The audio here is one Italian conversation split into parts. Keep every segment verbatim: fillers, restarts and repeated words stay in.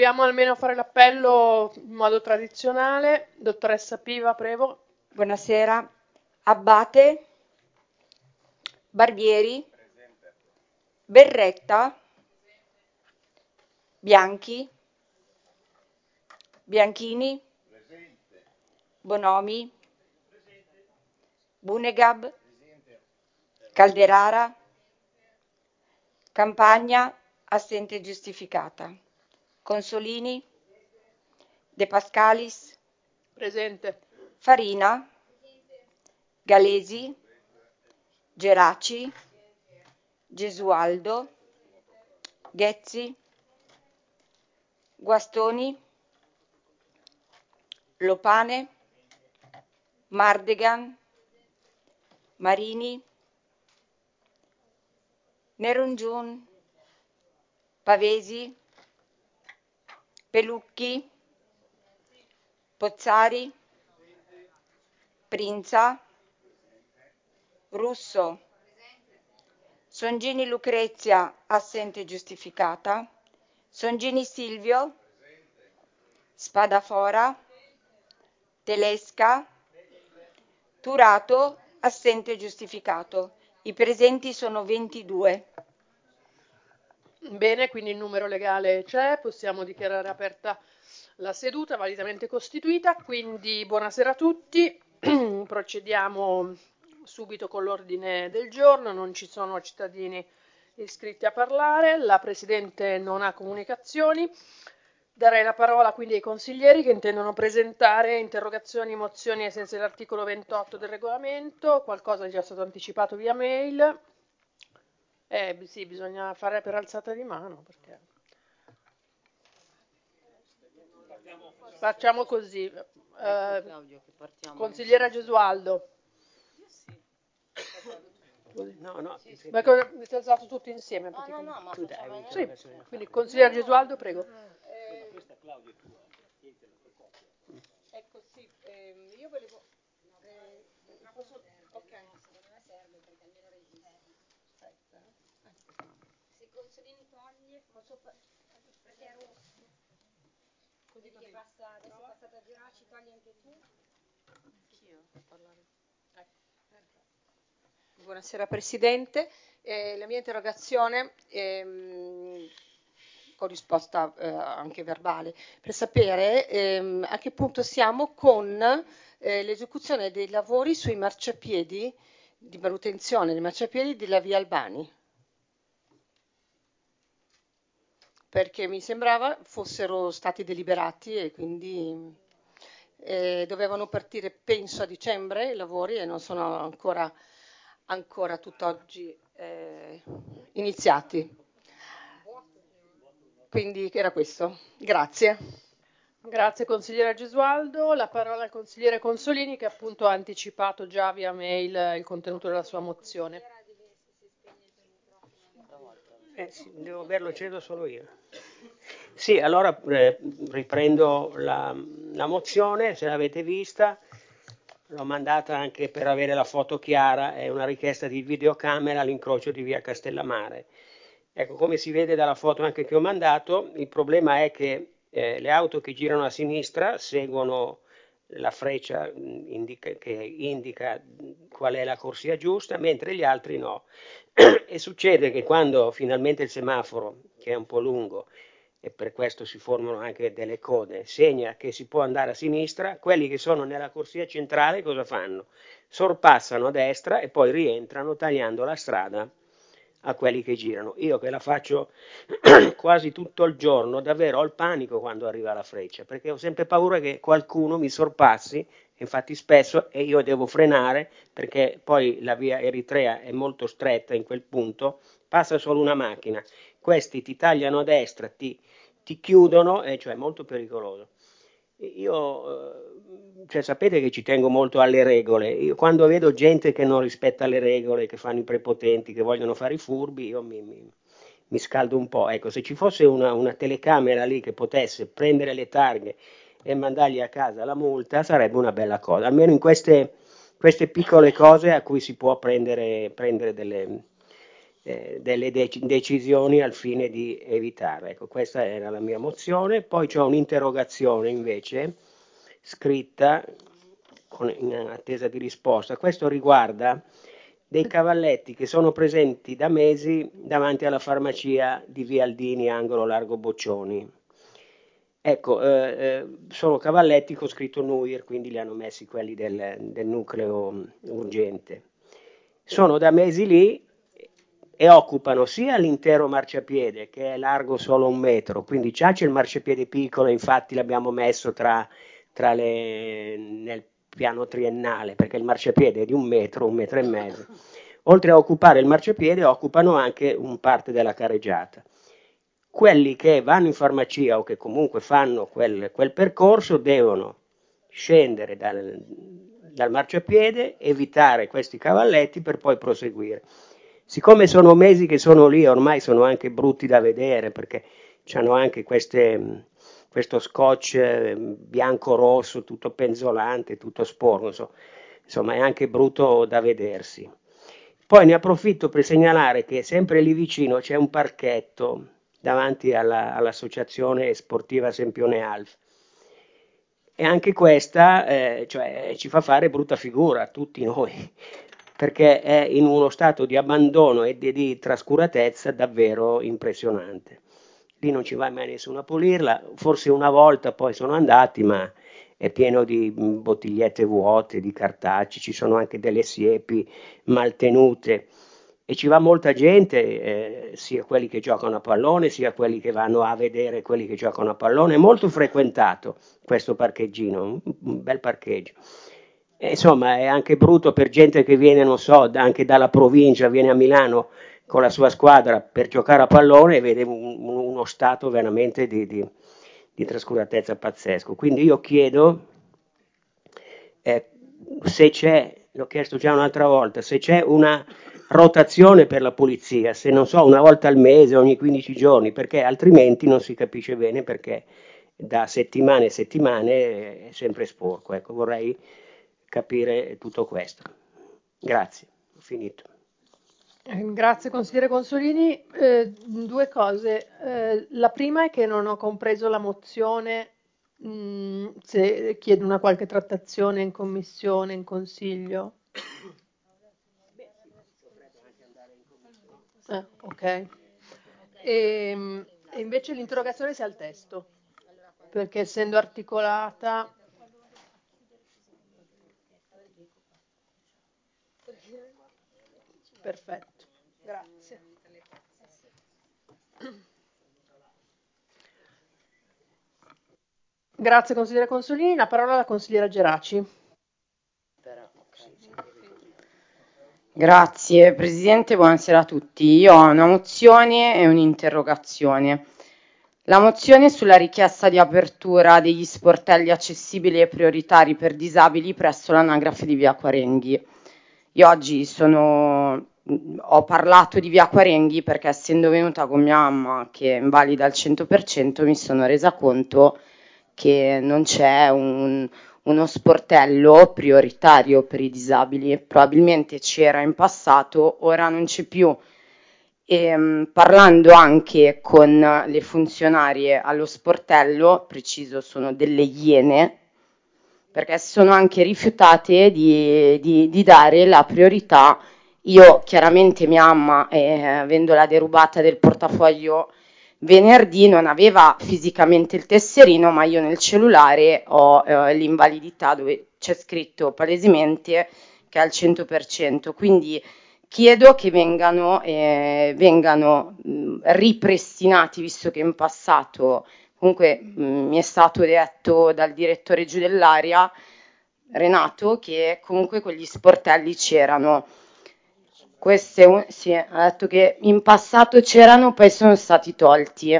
Dobbiamo almeno fare l'appello in modo tradizionale. Dottoressa Piva, prego. Buonasera. Abbate, Barbieri, Berretta, Bianchi, Bianchini, Bonomi, Bunegab, Calderara, Campagna, assente giustificata. Consolini, De Pascalis, Presente. Farina, Galesi, Geraci, Gesualdo, Ghezzi, Guastoni, Lopane, Mardegan, Marini, Nerungiun, Pavesi, Pelucchi, Pozzari, Prinza, Russo, Songini Lucrezia, assente giustificata, Songini Silvio, Spadafora, Telesca, Turato, assente giustificato. I presenti sono ventidue. Bene, quindi il numero legale c'è, possiamo dichiarare aperta la seduta validamente costituita, quindi buonasera a tutti. Procediamo subito con l'ordine del giorno, non ci sono cittadini iscritti a parlare, la Presidente non ha comunicazioni. Darei la parola quindi ai consiglieri che intendono presentare interrogazioni, mozioni ai sensi dell'articolo ventotto del regolamento, qualcosa è già stato anticipato via mail. Eh sì, bisogna fare per alzata di mano perché... Facciamo così. Eh, consigliera Gesualdo. No, no, Ma cosa- mi siete alzati tutti insieme? No, no, no, ma tu facciamo dai, Sì, quindi consigliera Gesualdo, prego. questa Claudio è tua. Ecco, sì, ehm, io volevo... eh, ma posso... Ok. Aspetta. Se Consolini toglie, posso... pa- Perché ero... Così che passa, adesso è passata a Geraci, togli anche tu. Anch'io a parlare. Buonasera Presidente, eh, la mia interrogazione ehm, con risposta eh, anche verbale per sapere ehm, a che punto siamo con eh, l'esecuzione dei lavori sui marciapiedi di manutenzione dei marciapiedi della via Albani, perché mi sembrava fossero stati deliberati e quindi eh, dovevano partire penso a dicembre i lavori e non sono ancora ancora tutt'oggi eh, iniziati. Quindi era questo. Grazie. Grazie consigliera Gesualdo. La parola al consigliere Consolini che appunto ha anticipato già via mail il contenuto della sua mozione. Eh, sì, devo averlo acceso solo io. Sì, allora eh, riprendo la, la mozione, se l'avete vista, l'ho mandata anche per avere la foto chiara, è una richiesta di videocamera all'incrocio di via Castellamare. Ecco, come si vede dalla foto anche che ho mandato, il problema è che eh, le auto che girano a sinistra seguono la freccia mh, indica, che indica mh, qual è la corsia giusta, mentre gli altri no. E succede che quando finalmente il semaforo, che è un po' lungo, e per questo si formano anche delle code, segna che si può andare a sinistra, quelli che sono nella corsia centrale cosa fanno? Sorpassano a destra e poi rientrano tagliando la strada a quelli che girano. Io che la faccio quasi tutto il giorno, davvero ho il panico quando arriva la freccia, perché ho sempre paura che qualcuno mi sorpassi, infatti spesso e io devo frenare perché poi la via Eritrea è molto stretta in quel punto, passa solo una macchina, questi ti tagliano a destra, ti, ti chiudono, e cioè è molto pericoloso. Io, eh, cioè, sapete che ci tengo molto alle regole. Io quando vedo gente che non rispetta le regole, che fanno i prepotenti, che vogliono fare i furbi, io mi, mi- mi scaldo un po'. Ecco, se ci fosse una, una telecamera lì che potesse prendere le targhe e mandargli a casa la multa, sarebbe una bella cosa. Almeno in queste, queste piccole cose a cui si può prendere, prendere delle, eh, delle dec- decisioni al fine di evitare. Ecco, questa era la mia mozione. Poi c'è un'interrogazione invece scritta con, in attesa di risposta. Questo riguarda dei cavalletti che sono presenti da mesi davanti alla farmacia di Via Aldini, angolo Largo Boccioni. Ecco, eh, eh, sono cavalletti con scritto Nuir, quindi li hanno messi quelli del, del nucleo urgente. Sono da mesi lì e occupano sia l'intero marciapiede, che è largo solo un metro, quindi già c'è il marciapiede piccolo, infatti l'abbiamo messo tra, tra le, nel piano triennale, perché il marciapiede è di un metro, un metro e mezzo. Oltre a occupare il marciapiede, occupano anche un parte della carreggiata. Quelli che vanno in farmacia o che comunque fanno quel, quel percorso devono scendere dal, dal marciapiede, evitare questi cavalletti per poi proseguire. Siccome sono mesi che sono lì, ormai sono anche brutti da vedere perché hanno anche queste, questo scotch bianco-rosso, tutto penzolante, tutto sporco, insomma è anche brutto da vedersi. Poi ne approfitto per segnalare che sempre lì vicino c'è un parchetto davanti alla, all'associazione sportiva Sempione Alf. E anche questa eh, cioè, ci fa fare brutta figura a tutti noi, perché è in uno stato di abbandono e di, di trascuratezza davvero impressionante. Lì non ci va mai nessuno a pulirla, forse una volta poi sono andati, ma è pieno di bottigliette vuote, di cartacei, ci sono anche delle siepi mal tenute. E ci va molta gente, eh, sia quelli che giocano a pallone, sia quelli che vanno a vedere quelli che giocano a pallone. È molto frequentato questo parcheggino, un, un bel parcheggio. E insomma, è anche brutto per gente che viene, non so, anche dalla provincia, viene a Milano con la sua squadra per giocare a pallone e vede un, uno stato veramente di, di, di trascuratezza pazzesco. Quindi io chiedo, eh, se c'è, l'ho chiesto già un'altra volta, se c'è una rotazione per la pulizia, se non so, una volta al mese, ogni quindici giorni, perché altrimenti non si capisce bene perché da settimane e settimane è sempre sporco. Ecco, vorrei capire tutto questo. Grazie, ho finito. Grazie consigliere Consolini. Eh, due cose. Eh, la prima è che non ho compreso la mozione, mh, se chiede una qualche trattazione in commissione, in consiglio. Eh, ok. E, e invece l'interrogazione sia al testo, perché essendo articolata... Perfetto, grazie. Grazie consigliere Consolini, la parola alla consigliera Geraci. Grazie Presidente, buonasera a tutti. Io ho una mozione e un'interrogazione. La mozione sulla richiesta di apertura degli sportelli accessibili e prioritari per disabili presso l'anagrafe di Via Quarenghi. Io oggi sono, ho parlato di Via Quarenghi perché essendo venuta con mia mamma che è invalida al cento per cento mi sono resa conto che non c'è un, uno sportello prioritario per i disabili. Probabilmente c'era in passato, ora non c'è più. E, mh, parlando anche con le funzionarie allo sportello, preciso sono delle iene, perché sono anche rifiutate di, di, di dare la priorità. Io chiaramente mia mamma, eh, avendola derubata del portafoglio venerdì, non aveva fisicamente il tesserino, ma io nel cellulare ho eh, l'invalidità dove c'è scritto palesemente che è al cento per cento, quindi chiedo che vengano, eh, vengano mh, ripristinati, visto che in passato comunque mh, mi è stato detto dal direttore giù dell'area, Renato, che comunque quegli sportelli c'erano. Queste, sì, ha detto che in passato c'erano, poi sono stati tolti.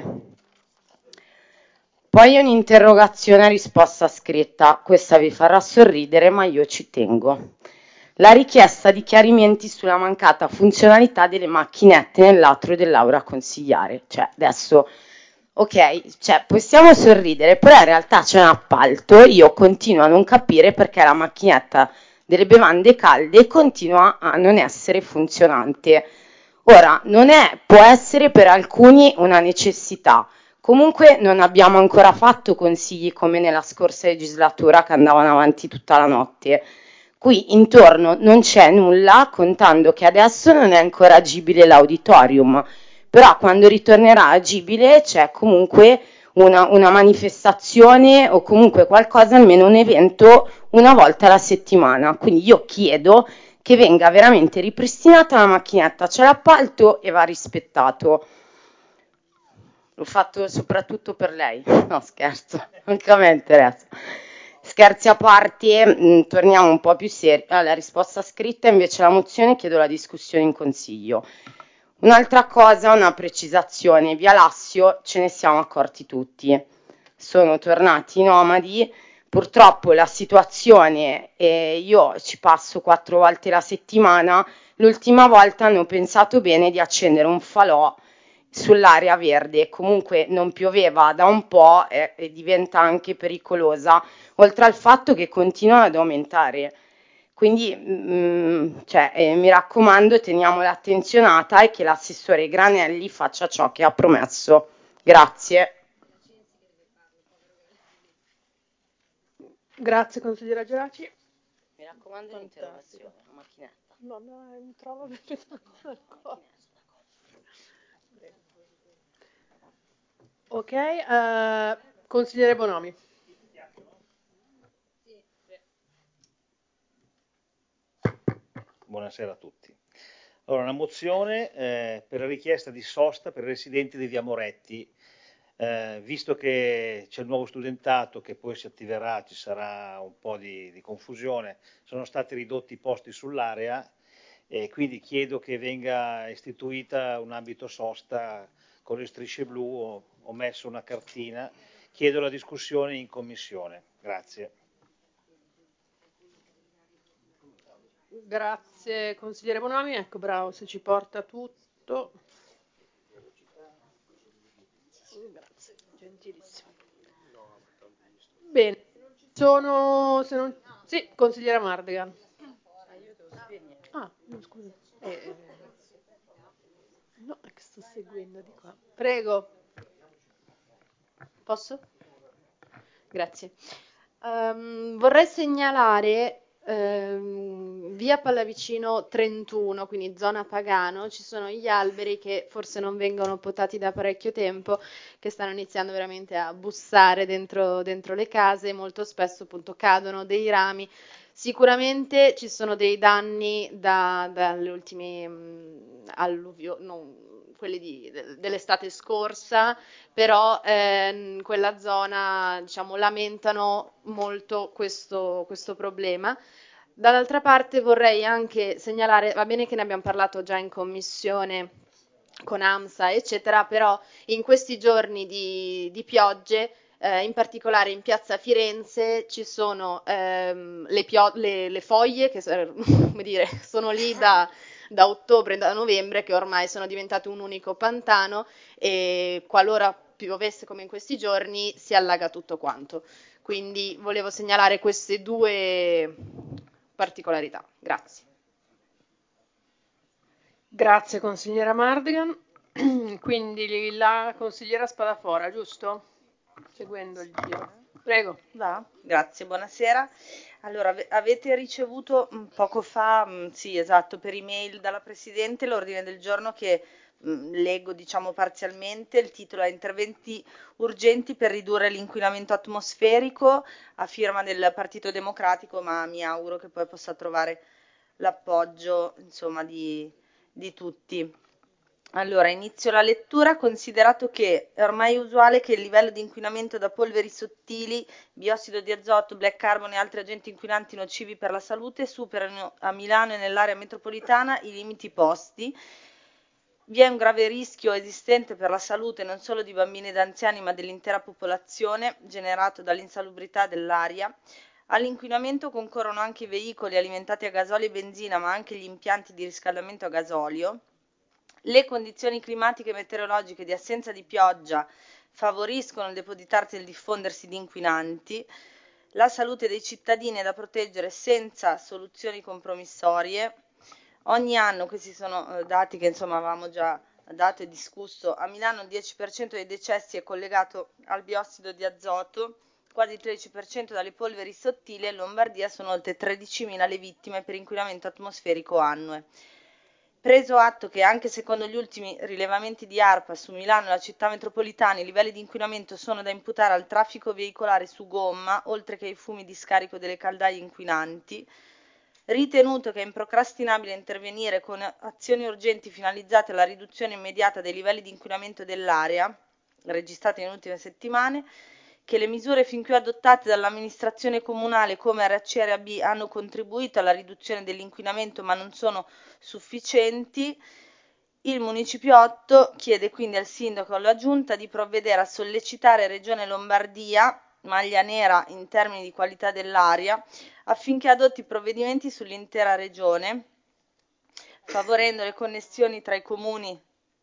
Poi un'interrogazione a risposta scritta, questa vi farà sorridere, ma io ci tengo. La richiesta di chiarimenti sulla mancata funzionalità delle macchinette nell'atrio dell'aula consigliare. Cioè, adesso, ok, cioè, possiamo sorridere, però in realtà c'è un appalto, io continuo a non capire perché la macchinetta delle bevande calde continua a non essere funzionante. Ora, non è, può essere per alcuni una necessità. Comunque non abbiamo ancora fatto consigli come nella scorsa legislatura che andavano avanti tutta la notte. Qui intorno non c'è nulla, contando che adesso non è ancora agibile l'auditorium, però quando ritornerà agibile c'è comunque una, una manifestazione o comunque qualcosa, almeno un evento una volta alla settimana. Quindi io chiedo che venga veramente ripristinata la macchinetta, c'è l'appalto e va rispettato. L'ho fatto soprattutto per lei, no scherzo, anche a me interessa. Scherzi a parte, mh, torniamo un po' più seri. Alla risposta scritta invece la mozione, chiedo la discussione in consiglio. Un'altra cosa, una precisazione, via Lassio ce ne siamo accorti tutti, sono tornati i nomadi, purtroppo la situazione, eh, io ci passo quattro volte la settimana, l'ultima volta hanno pensato bene di accendere un falò sull'area verde, comunque non pioveva da un po' e, e diventa anche pericolosa, oltre al fatto che continuano ad aumentare. Quindi mm, cioè, eh, mi raccomando, teniamola attenzionata e che l'assessore Granelli faccia ciò che ha promesso. Grazie. Grazie consigliera Geraci. Mi raccomando l'interrogazione, la macchinetta. No, no, mi trovo ancora. Ok, eh, consigliere Bonomi. Buonasera a tutti. Allora, una mozione eh, per richiesta di sosta per i residenti di Via Moretti. Eh, visto che c'è il nuovo studentato che poi si attiverà, ci sarà un po' di, di confusione, sono stati ridotti i posti sull'area e quindi chiedo che venga istituita un ambito sosta con le strisce blu, ho, ho messo una cartina, chiedo la discussione in commissione. Grazie. Grazie consigliere Bonomi, ecco bravo se ci porta tutto. Grazie, gentilissimo. Bene, sono se non sì, consigliera Mardegan. Ah, no, scusa. Eh, no, è che sto seguendo di qua. Prego. Posso? Grazie. Um, vorrei segnalare um, via Pallavicino trentuno, quindi zona Pagano, ci sono gli alberi che forse non vengono potati da parecchio tempo, che stanno iniziando veramente a bussare dentro, dentro le case, molto spesso appunto cadono dei rami. Sicuramente ci sono dei danni da, dalle ultime um, alluvioni, non, quelli di, dell'estate scorsa, però eh, in quella zona diciamo, lamentano molto questo, questo problema. Dall'altra parte vorrei anche segnalare, va bene che ne abbiamo parlato già in commissione con AMSA, eccetera, però in questi giorni di, di piogge, eh, in particolare in piazza Firenze, ci sono ehm, le, pio- le, le foglie che come dire, sono lì da, da ottobre, da novembre, che ormai sono diventate un unico pantano e qualora piovesse come in questi giorni si allaga tutto quanto. Quindi volevo segnalare queste due particolarità. Grazie. Grazie consigliera Mardigan. Quindi la consigliera Spadafora, giusto? Seguendo il giro. Prego. Va? Grazie, buonasera. Allora, ave- avete ricevuto mh, poco fa, mh, sì, esatto, per email dalla Presidente l'ordine del giorno che mh, leggo, diciamo, parzialmente. Il titolo è Interventi urgenti per ridurre l'inquinamento atmosferico, a firma del Partito Democratico, ma mi auguro che poi possa trovare l'appoggio, insomma, di, di tutti. Allora, inizio la lettura, considerato che è ormai usuale che il livello di inquinamento da polveri sottili, biossido di azoto, black carbon e altri agenti inquinanti nocivi per la salute superino a Milano e nell'area metropolitana i limiti posti. Vi è un grave rischio esistente per la salute non solo di bambini ed anziani, ma dell'intera popolazione, generato dall'insalubrità dell'aria. All'inquinamento concorrono anche i veicoli alimentati a gasolio e benzina, ma anche gli impianti di riscaldamento a gasolio. Le condizioni climatiche e meteorologiche di assenza di pioggia favoriscono il depositarsi e il diffondersi di inquinanti. La salute dei cittadini è da proteggere senza soluzioni compromissorie. Ogni anno, questi sono eh, dati che insomma avevamo già dato e discusso, a Milano il dieci per cento dei decessi è collegato al biossido di azoto, quasi il tredici per cento dalle polveri sottili, e in Lombardia sono oltre tredicimila le vittime per inquinamento atmosferico annue. Preso atto che anche secondo gli ultimi rilevamenti di ARPA su Milano e la città metropolitana i livelli di inquinamento sono da imputare al traffico veicolare su gomma, oltre che ai fumi di scarico delle caldaie inquinanti, ritenuto che è improcrastinabile intervenire con azioni urgenti finalizzate alla riduzione immediata dei livelli di inquinamento dell'area, registrati nelle ultime settimane, che le misure fin qui adottate dall'amministrazione comunale come R C R A B hanno contribuito alla riduzione dell'inquinamento ma non sono sufficienti, il Municipiotto chiede quindi al Sindaco e alla Giunta di provvedere a sollecitare Regione Lombardia, maglia nera in termini di qualità dell'aria, affinché adotti provvedimenti sull'intera regione, favorendo le connessioni tra i comuni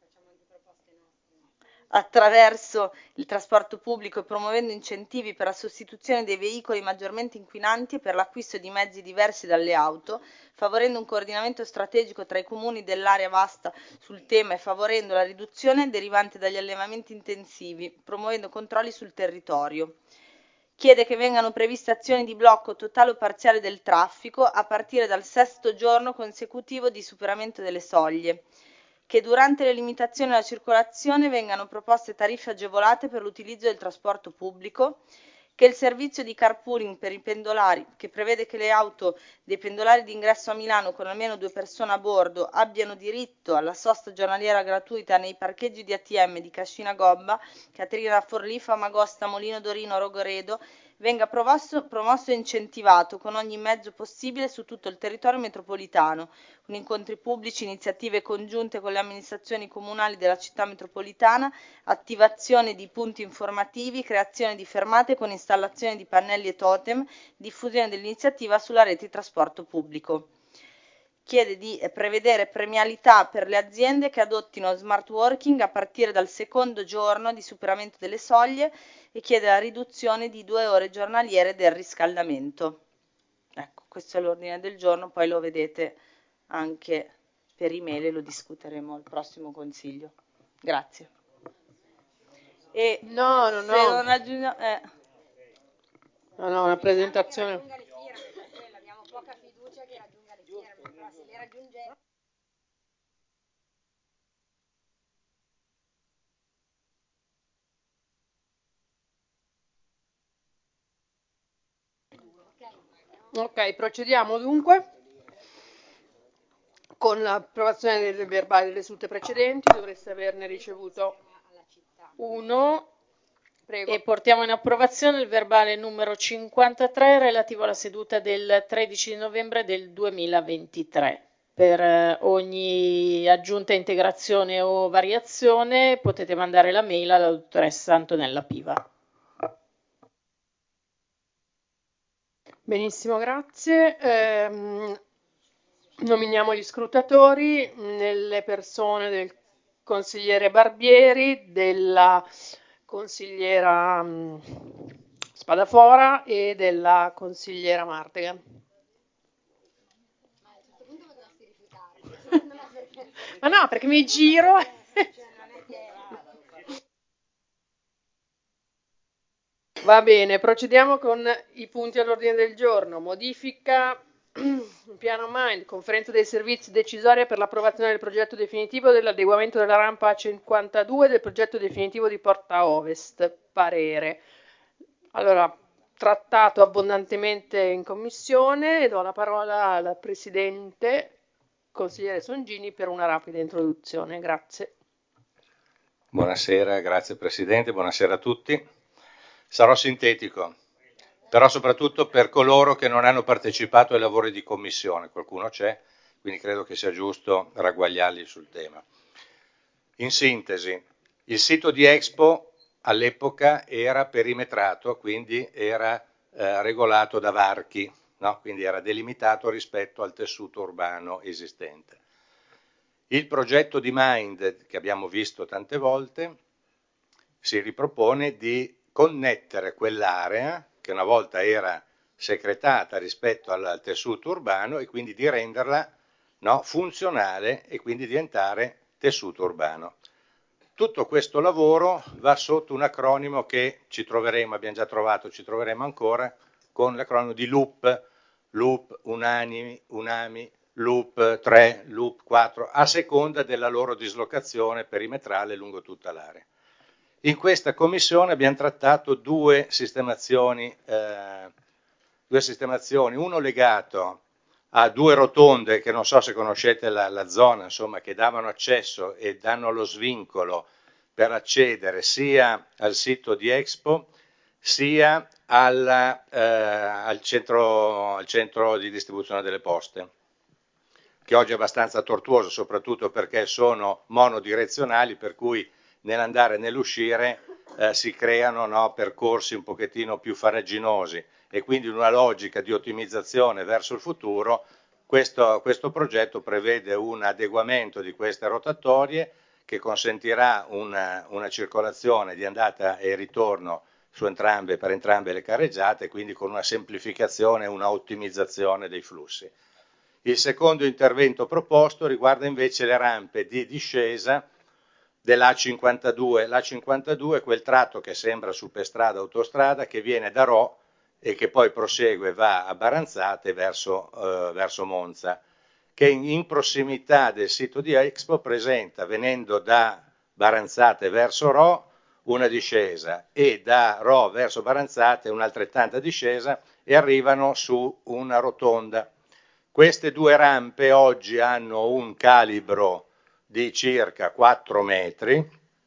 attraverso il trasporto pubblico e promuovendo incentivi per la sostituzione dei veicoli maggiormente inquinanti e per l'acquisto di mezzi diversi dalle auto, favorendo un coordinamento strategico tra i comuni dell'area vasta sul tema e favorendo la riduzione derivante dagli allevamenti intensivi, promuovendo controlli sul territorio. Chiede che vengano previste azioni di blocco totale o parziale del traffico a partire dal sesto giorno consecutivo di superamento delle soglie, che durante le limitazioni alla circolazione vengano proposte tariffe agevolate per l'utilizzo del trasporto pubblico, che il servizio di carpooling per i pendolari, che prevede che le auto dei pendolari d'ingresso a Milano con almeno due persone a bordo abbiano diritto alla sosta giornaliera gratuita nei parcheggi di A T M di Cascina Gobba, Caterina Forlì, Famagosta, Molino Dorino, Rogoredo, venga promosso, promosso e incentivato con ogni mezzo possibile su tutto il territorio metropolitano, con incontri pubblici, iniziative congiunte con le amministrazioni comunali della città metropolitana, attivazione di punti informativi, creazione di fermate con installazione di pannelli e totem, diffusione dell'iniziativa sulla rete di trasporto pubblico. Chiede di prevedere premialità per le aziende che adottino smart working a partire dal secondo giorno di superamento delle soglie e chiede la riduzione di due ore giornaliere del riscaldamento. Ecco, questo è l'ordine del giorno, poi lo vedete anche per email e lo discuteremo al prossimo consiglio. Grazie. E No, no, se no. non aggiungo... Eh. No, no, una presentazione. Abbiamo poca fiducia che raggiunga le firme, però se le raggiunge... Ok, procediamo dunque con l'approvazione delle verbali delle sedute precedenti. Dovreste averne ricevuto uno. Prego. E portiamo in approvazione il verbale numero cinquantatré relativo alla seduta del tredici novembre del duemilaventitré. Per ogni aggiunta, integrazione o variazione potete mandare la mail alla dottoressa Antonella Piva. Benissimo, grazie. Ehm, nominiamo gli scrutatori nelle persone del consigliere Barbieri, della consigliera mh, Spadafora e della consigliera Martegan. Ma a questo punto potresti rifiutare. Ma no, perché mi giro. Va bene, procediamo con i punti all'ordine del giorno. Modifica piano Mind, conferenza dei servizi decisoria per l'approvazione del progetto definitivo dell'adeguamento della rampa A cinquantadue e del progetto definitivo di Porta Ovest. Parere. Allora, trattato abbondantemente in commissione e do la parola alla Presidente, consigliere Songini, per una rapida introduzione. Grazie. Buonasera, grazie Presidente, buonasera a tutti. Sarò sintetico, però soprattutto per coloro che non hanno partecipato ai lavori di commissione, qualcuno c'è, quindi credo che sia giusto ragguagliarli sul tema. In sintesi, il sito di Expo all'epoca era perimetrato, quindi era eh, regolato da varchi, no? Quindi era delimitato rispetto al tessuto urbano esistente. Il progetto di Mind, che abbiamo visto tante volte, si ripropone di connettere quell'area, che una volta era secretata rispetto al tessuto urbano, e quindi di renderla no, funzionale e quindi diventare tessuto urbano. Tutto questo lavoro va sotto un acronimo che ci troveremo, abbiamo già trovato, ci troveremo ancora, con l'acronimo di LOOP, LOOP, Unami, Unami, LOOP tre, LOOP quattro, a seconda della loro dislocazione perimetrale lungo tutta l'area. In questa commissione abbiamo trattato due sistemazioni, eh, due sistemazioni, uno legato a due rotonde che non so se conoscete la, la zona, insomma, che davano accesso e danno lo svincolo per accedere sia al sito di Expo sia alla, eh, al, centro, al centro di distribuzione delle poste, che oggi è abbastanza tortuoso, soprattutto perché sono monodirezionali, per cui nell'andare e nell'uscire eh, si creano, no, percorsi un pochettino più farraginosi, e quindi in una logica di ottimizzazione verso il futuro questo, questo progetto prevede un adeguamento di queste rotatorie che consentirà una, una circolazione di andata e ritorno su entrambe, per entrambe le carreggiate, quindi con una semplificazione e una ottimizzazione dei flussi. Il secondo intervento proposto riguarda invece le rampe di discesa dell'A cinquantadue. L'A cinquantadue è quel tratto che sembra superstrada autostrada che viene da Rho e che poi prosegue, va a Baranzate verso, eh, verso Monza, che in, in prossimità del sito di Expo presenta, venendo da Baranzate verso Rho, una discesa, e da Rho verso Baranzate un'altrettanta discesa, e arrivano su una rotonda. Queste due rampe oggi hanno un calibro di circa quattro metri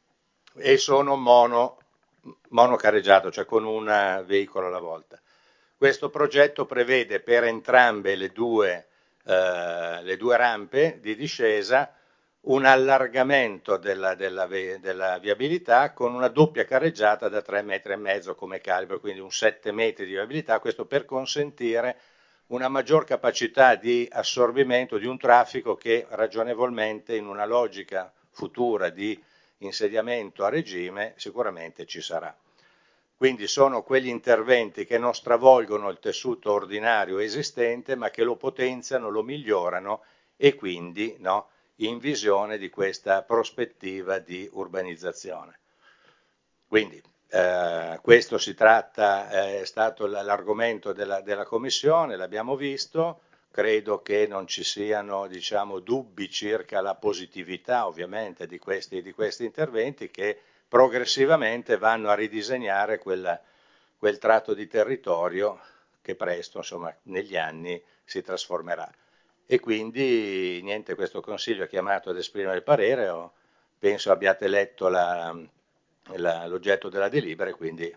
e sono mono, monocarreggiato, cioè con un veicolo alla volta. Questo progetto prevede per entrambe le due, eh, le due rampe di discesa un allargamento della, della, della viabilità con una doppia carreggiata da tre metri e mezzo come calibro, quindi un sette metri di viabilità, questo per consentire una maggior capacità di assorbimento di un traffico che ragionevolmente in una logica futura di insediamento a regime sicuramente ci sarà. Quindi sono quegli interventi che non stravolgono il tessuto ordinario esistente, ma che lo potenziano, lo migliorano e quindi, no, in visione di questa prospettiva di urbanizzazione. Quindi eh, questo si tratta, eh, è stato l'argomento della, della Commissione, l'abbiamo visto, credo che non ci siano, diciamo, dubbi circa la positività ovviamente di questi, di questi interventi che progressivamente vanno a ridisegnare quel, quel tratto di territorio che presto, insomma, negli anni si trasformerà. E quindi niente, questo Consiglio è chiamato ad esprimere il parere, o penso abbiate letto la, la, l'oggetto della delibera e quindi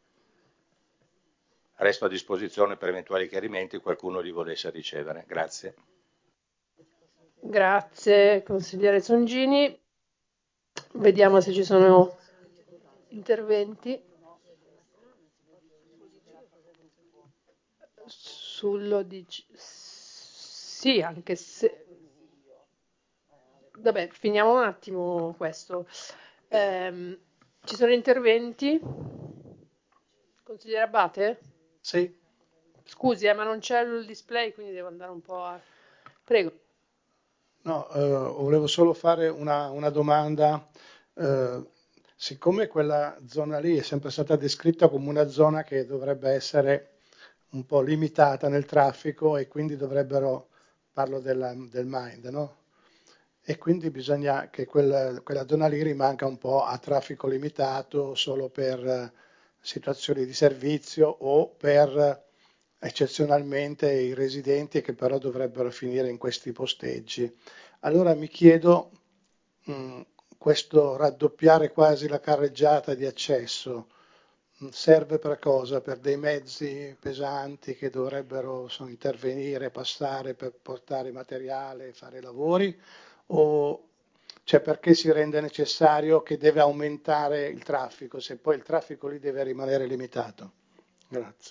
resto a disposizione per eventuali chiarimenti qualcuno li volesse ricevere. Grazie. Grazie consigliere Songini. Vediamo se ci sono interventi. Sullo dici... Sì, anche se... Vabbè, finiamo un attimo questo. Ehm, ci sono interventi? Consigliere Abbate? Sì. Scusi, eh, ma non c'è il display, quindi devo andare un po' a... Prego. No, eh, volevo solo fare una, una domanda. Eh, siccome quella zona lì è sempre stata descritta come una zona che dovrebbe essere un po' limitata nel traffico e quindi dovrebbero, parlo della, del Mind, no? E quindi bisogna che quella, quella zona lì rimanga un po' a traffico limitato solo per eh, situazioni di servizio o per eh, eccezionalmente i residenti che però dovrebbero finire in questi posteggi. Allora mi chiedo, mh, questo raddoppiare quasi la carreggiata di accesso mh, serve per cosa? Per dei mezzi pesanti che dovrebbero insomma, intervenire, passare per portare materiale, fare lavori? O cioè perché si rende necessario che deve aumentare il traffico, se poi il traffico lì deve rimanere limitato? Grazie.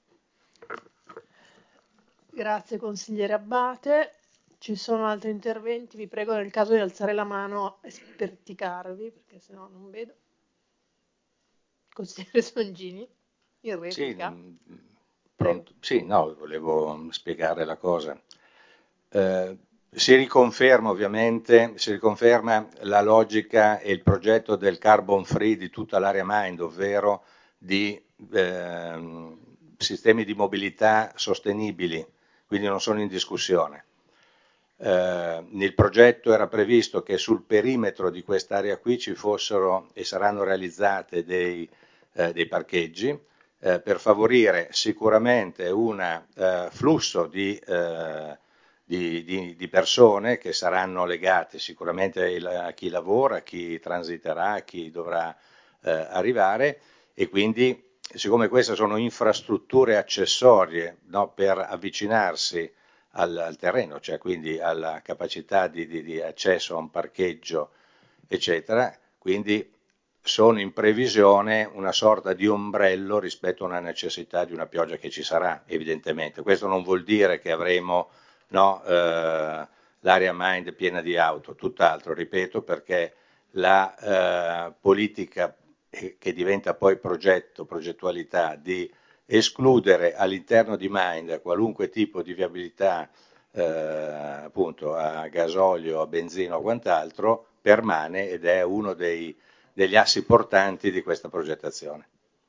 Grazie consigliere Abbate. Ci sono altri interventi? Vi prego nel caso di alzare la mano e sperticarvi, perché sennò non vedo. Consigliere Songini, in replica. Sì, pronto. Sì, no, volevo spiegare la cosa. Eh, Si riconferma ovviamente, si riconferma la logica e il progetto del carbon free di tutta l'area Mind, ovvero di eh, sistemi di mobilità sostenibili, quindi non sono in discussione. Eh, nel progetto era previsto che sul perimetro di quest'area qui ci fossero e saranno realizzate dei, eh, dei parcheggi eh, per favorire sicuramente un eh, flusso di eh, Di, di, di persone che saranno legate sicuramente a chi lavora, a chi transiterà, a chi dovrà eh, arrivare e quindi siccome queste sono infrastrutture accessorie, no, per avvicinarsi al, al terreno, cioè quindi alla capacità di, di, di accesso a un parcheggio, eccetera, quindi sono in previsione una sorta di ombrello rispetto a una necessità di una pioggia che ci sarà, evidentemente. Questo non vuol dire che avremo no, eh, l'area Mind piena di auto, tutt'altro, ripeto, perché la eh, politica eh, che diventa poi progetto, progettualità di escludere all'interno di Mind qualunque tipo di viabilità eh, appunto a gasolio, a benzina o quant'altro permane ed è uno dei, degli assi portanti di questa progettazione.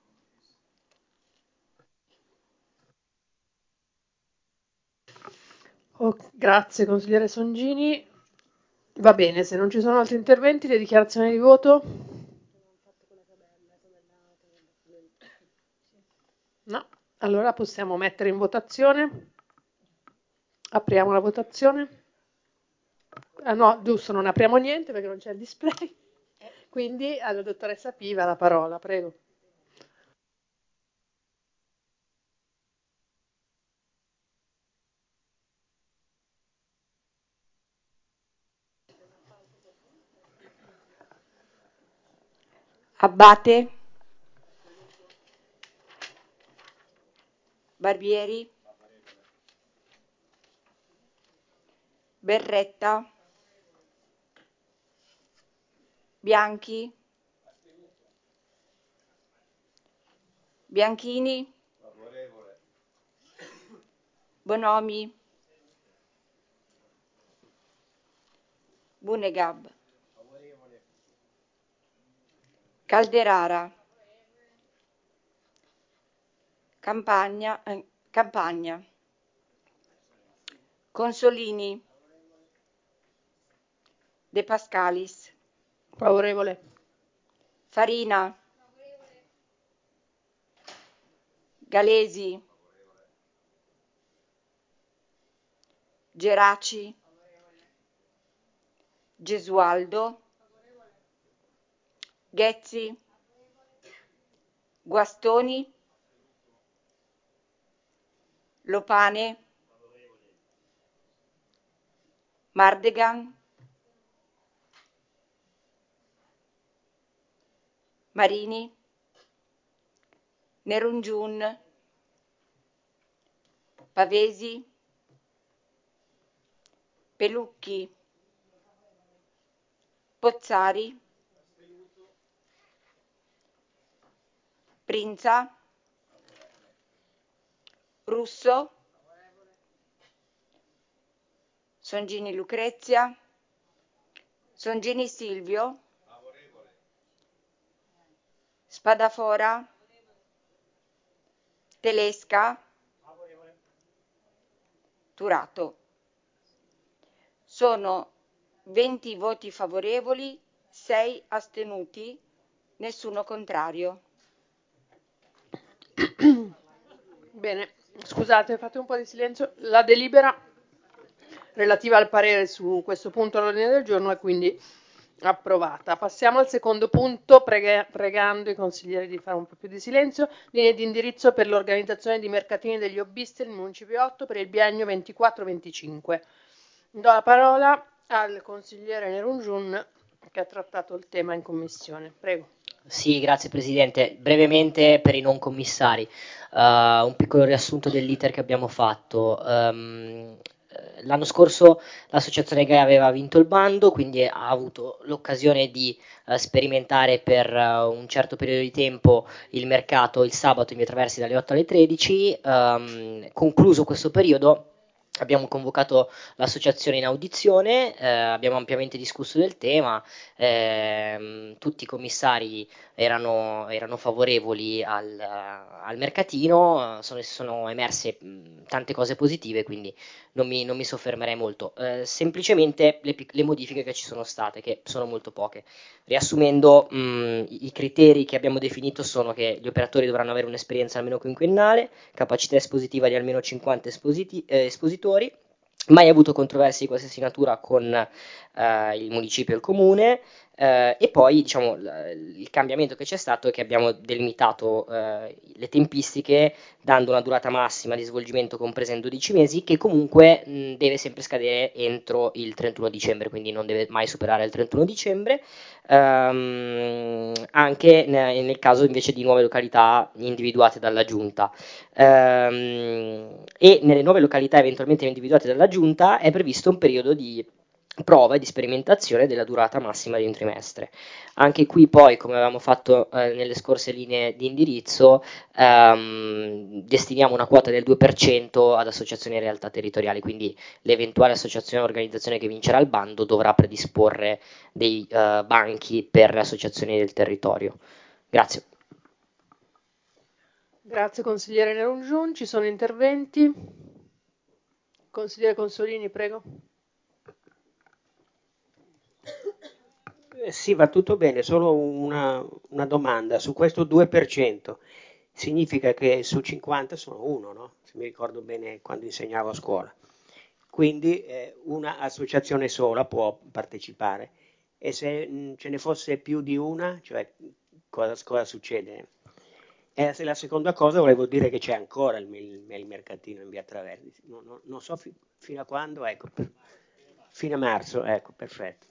Oh, grazie consigliere Songini. Va bene, se non ci sono altri interventi, le dichiarazioni di voto? No, allora possiamo mettere in votazione. Apriamo la votazione. Ah no, giusto, non apriamo niente perché non c'è il display. Quindi alla dottoressa Piva la parola, prego. Abbate, Barbieri, Berretta, Bianchi, Bianchini, Bonomi, Bunegab, Calderara, Campagna, eh, Campagna, Consolini, De Pascalis, Favorevole. Farina, Galesi, Geraci, Gesualdo, Ghezzi, Guastoni, Lopane, Mardegan, Marini, Nerungiun, Pavesi, Pelucchi, Pozzari, Prinza, Russo, Songini Lucrezia, Songini Silvio, Spadafora, Telesca, Turato. Sono venti voti favorevoli, sei astenuti, nessuno contrario. Bene, scusate, fate un po' di silenzio. La delibera relativa al parere su questo punto all'ordine del giorno è quindi approvata. Passiamo al secondo punto, prega- pregando i consiglieri di fare un po' più di silenzio. Linee di indirizzo per l'organizzazione di mercatini degli hobbisti nel Municipio otto per il biennio ventiquattro venticinque. Do la parola al consigliere Nerungiun che ha trattato il tema in commissione. Prego. Sì, grazie Presidente. Brevemente per i non commissari, uh, un piccolo riassunto dell'iter che abbiamo fatto. Um, l'anno scorso l'associazione gay aveva vinto il bando, quindi ha avuto l'occasione di uh, sperimentare per uh, un certo periodo di tempo il mercato il sabato in via Traversi dalle otto alle tredici. Um, concluso questo periodo, Abbiamo convocato l'associazione in audizione, eh, abbiamo ampiamente discusso del tema, ehm, tutti i commissari erano, erano favorevoli al, al mercatino, sono, sono emerse mh, tante cose positive, quindi non mi, non mi soffermerei molto. Eh, semplicemente le, pic- le modifiche che ci sono state, che sono molto poche. Riassumendo, mh, i i criteri che abbiamo definito sono che gli operatori dovranno avere un'esperienza almeno quinquennale, capacità espositiva di almeno cinquanta espositi- eh, espositori, mai avuto controversie di qualsiasi natura con eh, il municipio e il comune, eh, e poi diciamo l- il cambiamento che c'è stato è che abbiamo delimitato eh, le tempistiche dando una durata massima di svolgimento compresa in dodici mesi che comunque mh, deve sempre scadere entro il trentuno dicembre, quindi non deve mai superare il trentuno dicembre, ehm, anche ne- nel caso invece di nuove località individuate dalla giunta. Ehm, e nelle nuove località eventualmente individuate dalla giunta è previsto un periodo di prova e di sperimentazione della durata massima di un trimestre. Anche qui poi, come avevamo fatto eh, nelle scorse linee di indirizzo, ehm, destiniamo una quota del due per cento ad associazioni e realtà territoriali, quindi l'eventuale associazione o organizzazione che vincerà il bando dovrà predisporre dei eh, banchi per le associazioni del territorio. Grazie. Grazie consigliere Nerungiun, ci sono interventi? Consigliere Consolini, prego. Eh, Sì, va tutto bene, solo una, una domanda. Su questo due per cento significa che su cinquanta sono uno, no? Se mi ricordo bene quando insegnavo a scuola. Quindi eh, una associazione sola può partecipare. E se mh, ce ne fosse più di una, cioè cosa, cosa succede? E se la seconda cosa volevo dire che c'è ancora il, il- il mercatino in via Traversi. No- no- non so fi- fino a quando, ecco, per- fino a marzo, ecco, perfetto.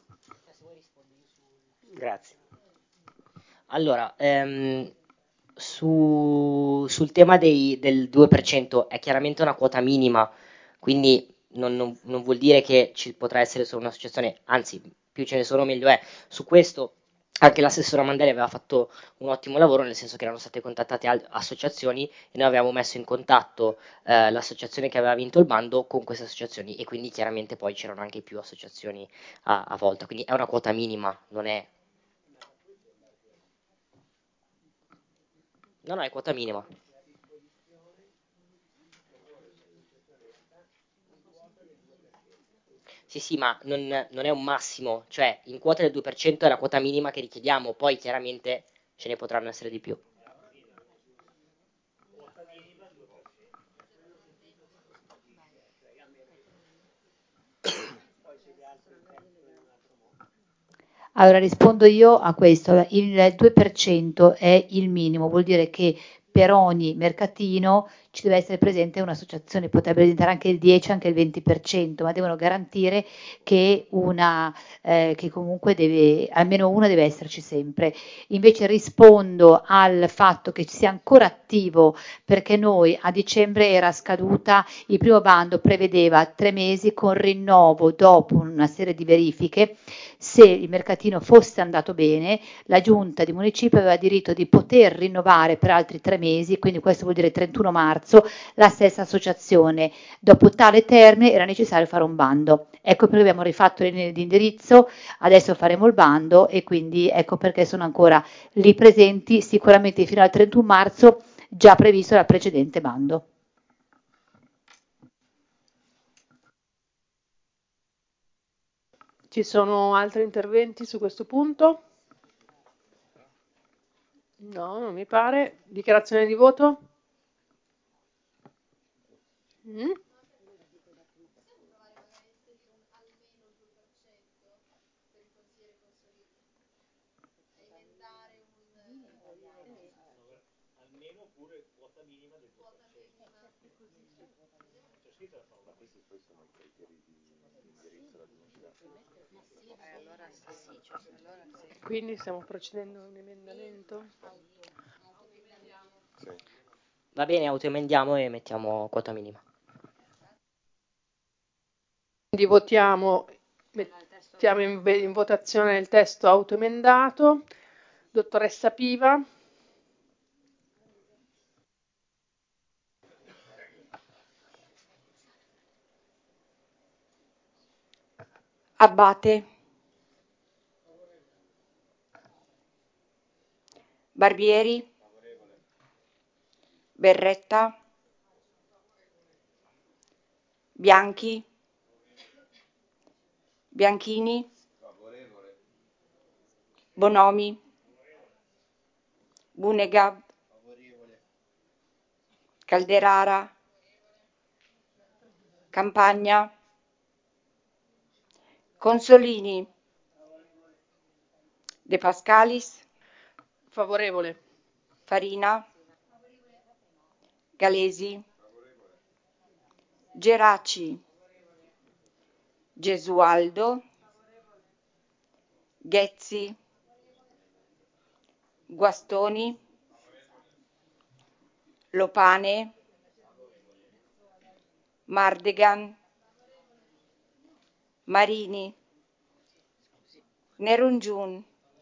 Grazie. Allora, ehm, su- sul tema dei- del due per cento è chiaramente una quota minima, quindi non, non- non vuol dire che ci potrà essere solo un'associazione, anzi, più ce ne sono meglio è. Su questo anche l'assessora Mandelli aveva fatto un ottimo lavoro, nel senso che erano state contattate al- associazioni e noi avevamo messo in contatto eh, l'associazione che aveva vinto il bando con queste associazioni e quindi chiaramente poi c'erano anche più associazioni a, a volta, quindi è una quota minima, non è. No, no, è quota minima. Sì, sì, ma non, non è un massimo, cioè in quota del due per cento è la quota minima che richiediamo, poi chiaramente ce ne potranno essere di più. Allora rispondo io a questo, il due per cento è il minimo, vuol dire che per ogni mercatino ci deve essere presente un'associazione, potrebbe diventare anche il dieci, anche il venti per cento, ma devono garantire che una, eh, che comunque deve, almeno una deve esserci sempre. Invece rispondo al fatto che sia ancora attivo perché noi a dicembre era scaduta, il primo bando prevedeva tre mesi con rinnovo dopo una serie di verifiche. Se il mercatino fosse andato bene, la giunta di municipio aveva diritto di poter rinnovare per altri tre mesi, quindi questo vuol dire trentuno marzo, la stessa associazione. Dopo tale termine era necessario fare un bando. Ecco perché abbiamo rifatto le linee di indirizzo, adesso faremo il bando e quindi ecco perché sono ancora lì presenti, sicuramente fino al trentuno marzo già previsto dal precedente bando. Ci sono altri interventi su questo punto? No, non mi pare. Dichiarazione di voto? Mm? Quindi stiamo procedendo a un emendamento? Va bene, autoemendiamo e mettiamo quota minima. Quindi votiamo, mettiamo in, in votazione il testo autoemendato. Dottoressa Piva? Abbate, Barbieri, Berretta, Bianchi, Bianchini, Bonomi, Bunegab, Calderara, Campagna, Consolini, De Pascalis, Favorevole. Farina, Galesi, Geraci, Gesualdo, Ghezzi, Guastoni, Lopane, Mardegan, Marini, Nerungiun,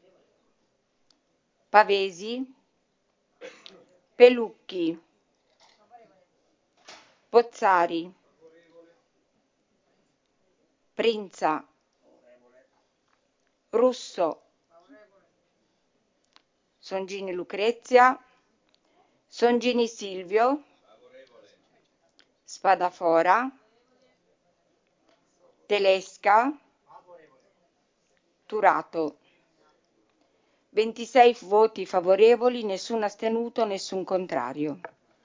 Pavesi, Pelucchi, Pozzari, Prinza, Russo, Songini Lucrezia, Songini Silvio, Spadafora, Telesca, Turato. ventisei voti favorevoli, nessun astenuto, nessun contrario.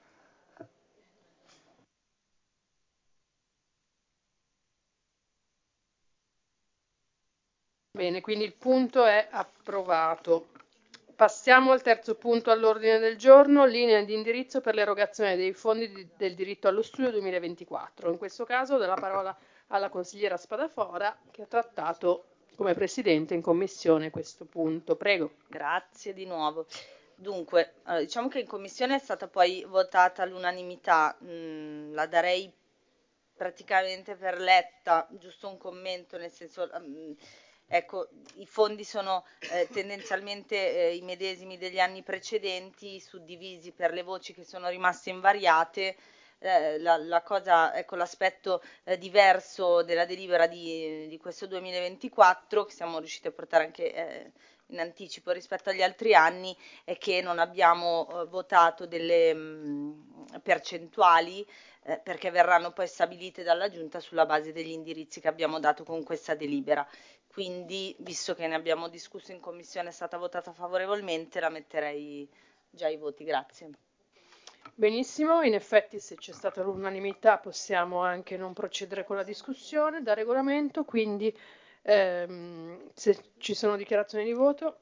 Bene, quindi il punto è approvato. Passiamo al terzo punto all'ordine del giorno, linee di indirizzo per l'erogazione dei fondi di, del diritto allo studio duemilaventiquattro. In questo caso do la parola alla consigliera Spadafora che ha trattato come presidente in commissione questo punto. Prego. Grazie di nuovo. Dunque, eh, diciamo che in commissione è stata poi votata all'unanimità, mh, la darei praticamente per letta, giusto un commento, nel senso, mh, ecco, i fondi sono eh, tendenzialmente eh, i medesimi degli anni precedenti, suddivisi per le voci che sono rimaste invariate. Eh, la, la cosa, ecco, l'aspetto eh, diverso della delibera di, di questo duemilaventiquattro, che siamo riusciti a portare anche eh, in anticipo rispetto agli altri anni, è che non abbiamo eh, votato delle mh, percentuali eh, perché verranno poi stabilite dalla Giunta sulla base degli indirizzi che abbiamo dato con questa delibera. Quindi, visto che ne abbiamo discusso in commissione, è stata votata favorevolmente, la metterei già ai voti. Grazie. Benissimo, in effetti se c'è stata l'unanimità possiamo anche non procedere con la discussione da regolamento, quindi ehm, se ci sono dichiarazioni di voto,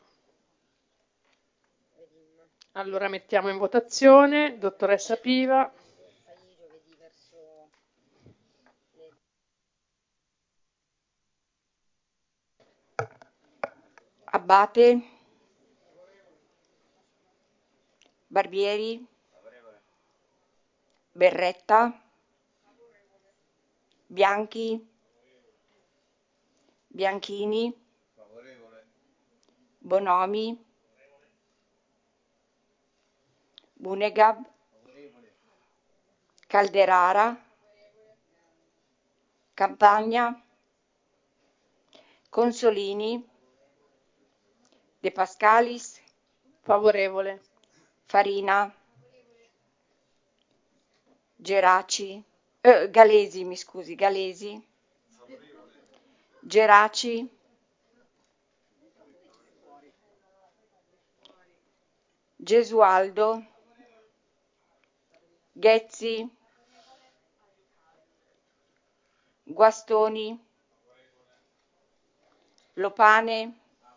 allora mettiamo in votazione. Dottoressa Piva. Abbate, Barbieri, Berretta, Bianchi, Bianchini, Bonomi, Bunegab, Calderara, Campagna, Consolini, De Pascalis, Favorevole. Farina, Geraci, eh, Galesi, mi scusi, Galesi, Geraci, Gesualdo, Ghezzi, Guastoni, Lopane,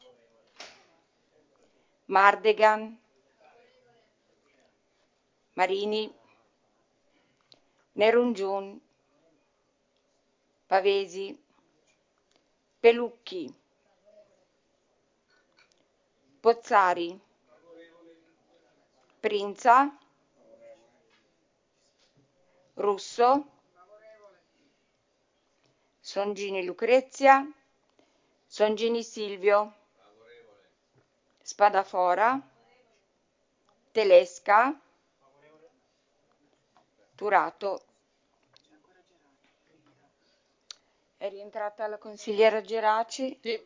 Mardegan, Marini, Nerungiun, Pavesi, Pelucchi, Pozzari, Prinza, Russo, Songini Lucrezia, Songini Silvio, Spadafora, Telesca, Turato. È rientrata la consigliera Geraci? Sì.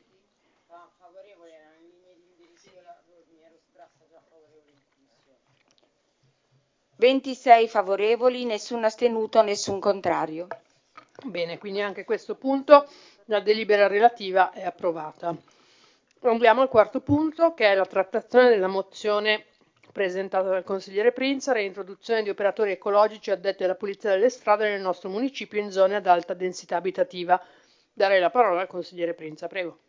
ventisei favorevoli, nessun astenuto, nessun contrario. Bene, quindi anche a questo punto la delibera relativa è approvata. Andiamo al quarto punto, che è la trattazione della mozione presentata dal consigliere Prinza, reintroduzione di operatori ecologici addetti alla pulizia delle strade nel nostro municipio in zone ad alta densità abitativa. Darei la parola al consigliere Prinza, prego.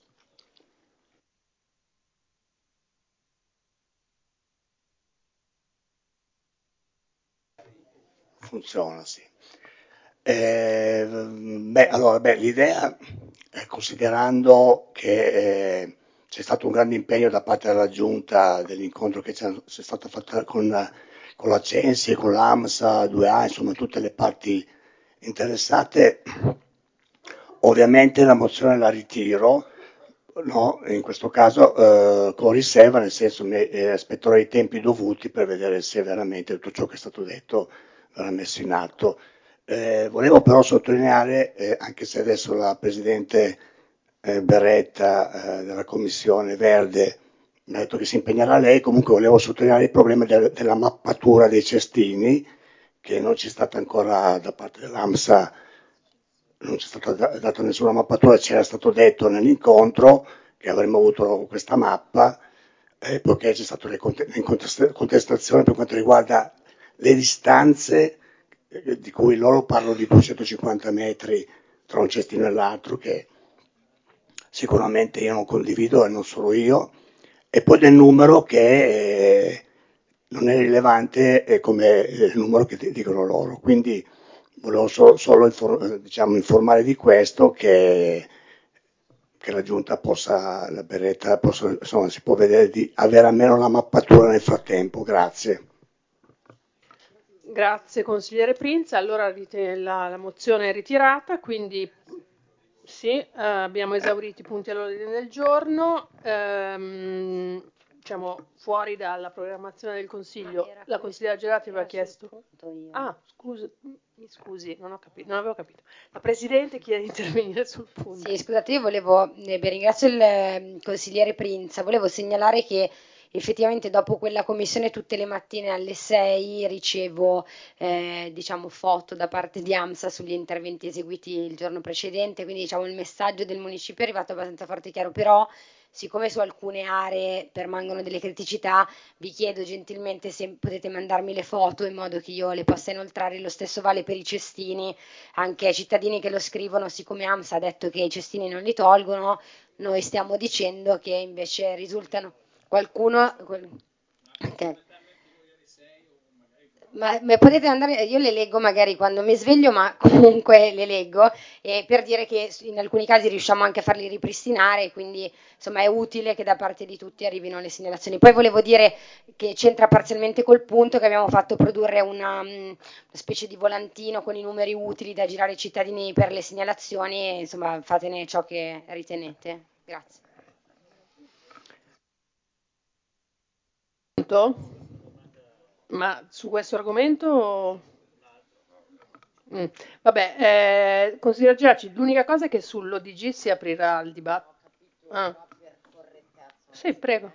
Funziona, sì. Eh, beh, allora, beh, l'idea, eh, considerando che eh, c'è stato un grande impegno da parte della Giunta dell'incontro che c'è, c'è stato fatto con, con la Censi e con l'AMSA, due A, insomma tutte le parti interessate, ovviamente la mozione la ritiro, no, in questo caso eh, con riserva, nel senso mi eh, aspetterò i tempi dovuti per vedere se veramente tutto ciò che è stato detto verrà messo in atto. Eh, volevo però sottolineare, eh, anche se adesso la Presidente eh, Berretta eh, della Commissione Verde mi ha detto che si impegnerà lei, comunque volevo sottolineare il problema del, della mappatura dei cestini, che non c'è stata ancora da parte dell'AMSA, non c'è stata da- data nessuna mappatura, c'era stato detto nell'incontro che avremmo avuto questa mappa, eh, perché c'è stata una contestazione per quanto riguarda le distanze, eh, di cui loro parlano di duecentocinquanta metri tra un cestino e l'altro, che sicuramente io non condivido e non solo io, e poi del numero che eh, non è rilevante eh, come il numero che dicono loro. Quindi volevo solo, solo infor- diciamo, informare di questo, che, che la Giunta possa, la Berretta possa, insomma, si può vedere di avere almeno la mappatura nel frattempo. Grazie. Grazie consigliere Prinza, allora rite- la, la mozione è ritirata, quindi sì, eh, abbiamo esaurito i punti all'ordine del giorno, ehm, diciamo fuori dalla programmazione del Consiglio. La consigliera Gerati aveva chiesto... Ah, scusi, mi scusi, non ho capito, non avevo capito. La Presidente chiede di intervenire sul punto. Sì, scusate, io volevo, eh, beh, ringrazio il eh, consigliere Prinza, volevo segnalare che effettivamente dopo quella commissione tutte le mattine alle sei ricevo eh, diciamo, foto da parte di AMSA sugli interventi eseguiti il giorno precedente, quindi diciamo, il messaggio del municipio è arrivato abbastanza forte e chiaro, però siccome su alcune aree permangono delle criticità, vi chiedo gentilmente se potete mandarmi le foto in modo che io le possa inoltrare. Lo stesso vale per i cestini, anche ai cittadini che lo scrivono, siccome AMSA ha detto che i cestini non li tolgono, noi stiamo dicendo che invece risultano qualcuno... Okay. Ma, ma potete andare, io le leggo magari quando mi sveglio, ma comunque le leggo, e per dire che in alcuni casi riusciamo anche a farli ripristinare, quindi insomma è utile che da parte di tutti arrivino le segnalazioni. Poi volevo dire che c'entra parzialmente col punto che abbiamo fatto produrre una, una specie di volantino con i numeri utili da girare ai cittadini per le segnalazioni, e insomma fatene ciò che ritenete. Grazie. Ma su questo argomento... Mm. Vabbè, eh, consigliere Giaci, l'unica cosa è che sull'O D G si aprirà il dibattito. Ah. Sì, prego.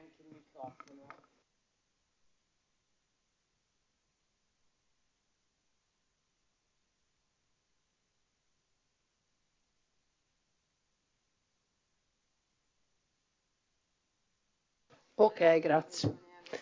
Ok, grazie.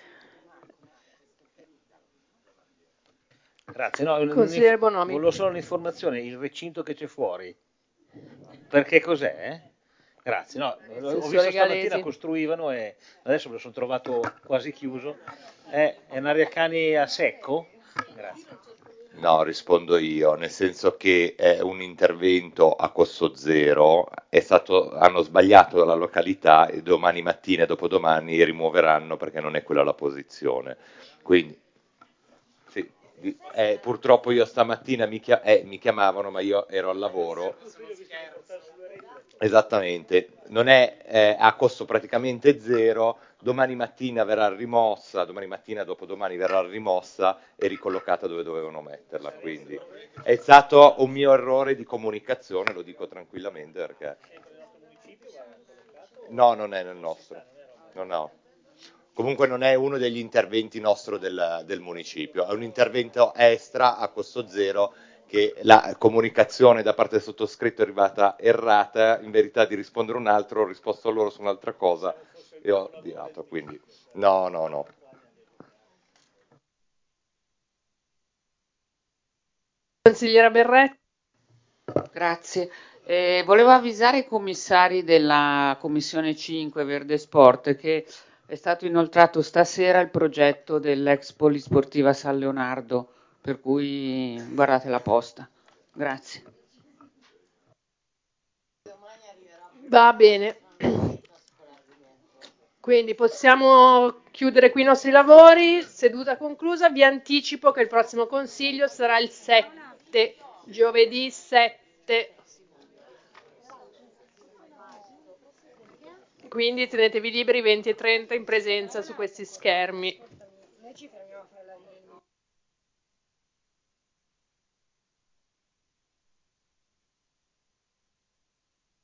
Grazie, no, Consigliere Bonomi. volevo solo un'informazione, il recinto che c'è fuori, perché cos'è? Grazie, no, ho visto stamattina costruivano e adesso me lo sono trovato quasi chiuso, è, è un aria cani a secco? Grazie. No, rispondo io, nel senso che è un intervento a costo zero, è stato, hanno sbagliato la località e domani mattina e dopodomani rimuoveranno perché non è quella la posizione. Quindi, sì, eh, purtroppo io stamattina mi, chia- eh, mi chiamavano, ma io ero al lavoro. Esattamente, non è eh, a costo praticamente zero, domani mattina verrà rimossa, domani mattina dopodomani verrà rimossa e ricollocata dove dovevano metterla. Quindi è stato un mio errore di comunicazione, lo dico tranquillamente perché... No, non è nel nostro. No, no. Comunque non è uno degli interventi nostro del, del municipio, è un intervento extra a costo zero che la comunicazione da parte del sottoscritto è arrivata errata, in verità di rispondere un altro, ho risposto a loro su un'altra cosa e ho dato, quindi no, no, no. Consigliera Berretti. Grazie. Eh, volevo avvisare i commissari della Commissione cinque Verde Sport che è stato inoltrato stasera il progetto dell'ex Polisportiva San Leonardo, per cui guardate la posta. Grazie. Va bene. Quindi possiamo chiudere qui i nostri lavori. Seduta conclusa. Vi anticipo che il prossimo consiglio sarà il sette, giovedì sette. Quindi tenetevi liberi venti e trenta in presenza su questi schermi.